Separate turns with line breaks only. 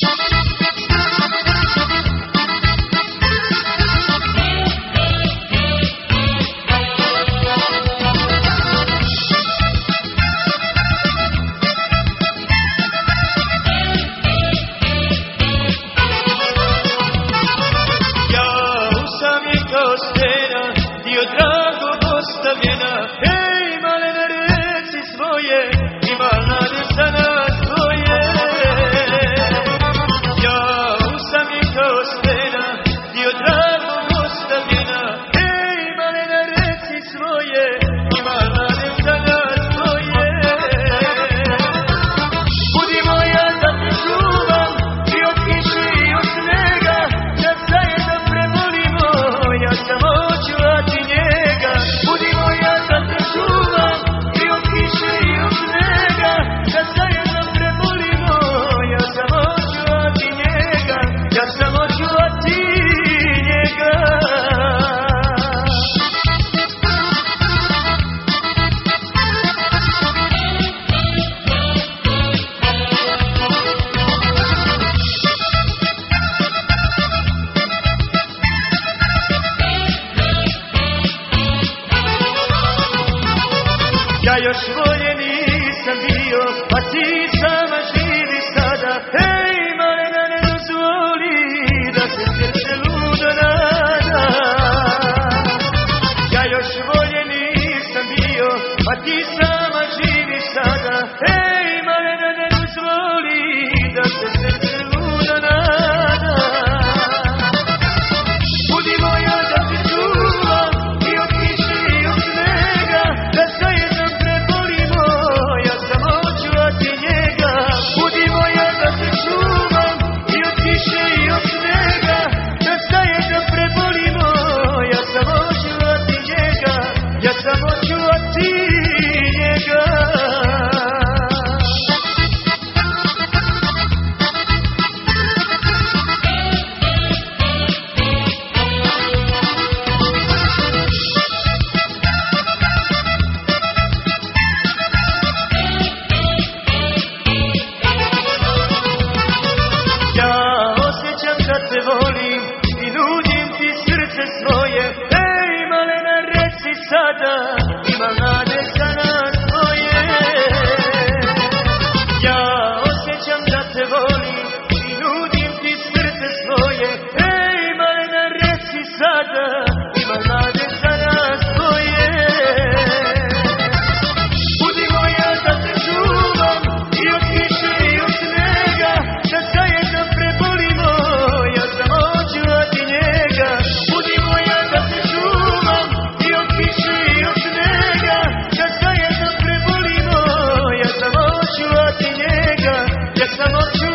Dio drago postavljena, hej malena reci svoje, ima nade za nas dvoje. Ja sam je kao stena, dio drago postavljena, hej malena reci svoje, ima nade za nas dvoje. Budi moja da te čuvam, i od kiše i od snega, da zajedno prevolimo, ja sam ja još volje nisam bio, pa ti sama živi sada. Hej, malena, ne dozvoli da se srce ludo nada. Ja još volje nisam bio, pa ti sama živi sada. Hej, malena, ne dozvoli da se srce ludo nada. Budi moja da te čuvam, i od kiše i od snega, da zajedno prebolimo, ja samo čuvati njega. Budi moja da te čuvam, i od kiše i od snega, da zajedno prebolimo, ja samo čuvati njega, ja samo čuvati njega. Da te volim i nudim ti srce svoje, hej malena reci sada, imam nade za nas dvoje. Ja osjećam da te volim i nudim ti srce svoje, hej malena reci sada, imam nade za nas dvoje. Budi moja da te čuvam, i od kiše i od snega, da zajedno prebolimo, ja samo čuvati njega. Budi moja da te čuvam, i od kiše i od snega, da zajedno prebolimo, ja samo čuvati njega, ja samo čuvati